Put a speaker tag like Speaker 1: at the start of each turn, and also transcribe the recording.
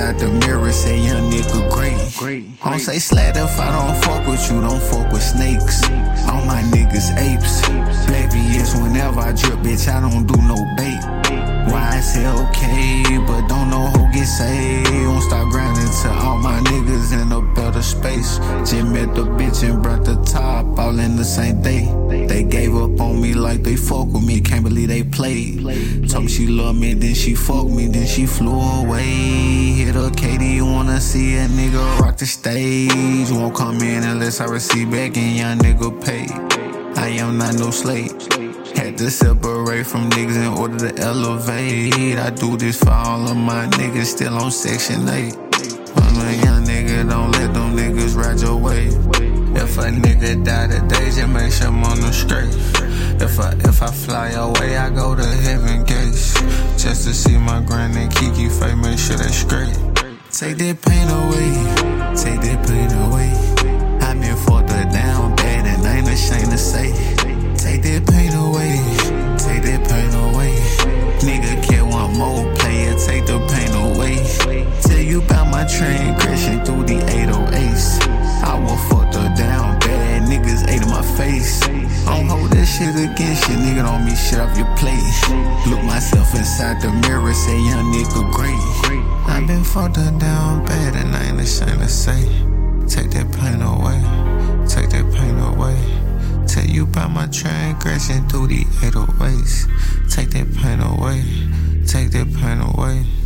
Speaker 1: inside the mirror, say young nigga great. I don't say slat if I don't fuck with you, don't fuck with snakes. All my niggas apes. Baby, yes, whenever I drip, bitch, I don't do no bait. Why I say okay, but don't know who get saved. Won't stop grinding till all my niggas in a better space. Just met the bitch and brought the top all in the same day. They gave up on me like they fuck with me, can't believe they played. Told me she loved me, then she fucked me, then she flew away. Hit her Katie, wanna see a nigga rock the stage. Won't come in unless I receive back and young nigga pay. I am not no slave. Had to separate from niggas in order to elevate. I do this for all of my niggas still on Section 8. I'm a young nigga, don't let them niggas ride your way. If a nigga die today, just make sure I'm on the straight. If I fly away, I go to heaven gates. Just to see my grand and Kiki face, make sure that's straight. Take that pain away, take that pain away. I been fucked her down bad and I ain't ashamed to say. Take that pain away, take that pain away. Nigga care one more player, take the pain away. Tell you about my train crashing through the 808s. I was fucked her down bad, niggas ate in my face. Don't hold that shit against you, nigga, don't be shit off your plate. Look myself inside the mirror, say young nigga great. I been fucked her down bad and I ain't ashamed to say. Take that pain away, take that pain away. Tell you about my train crashing through the 808s. Take that pain away, take that pain away.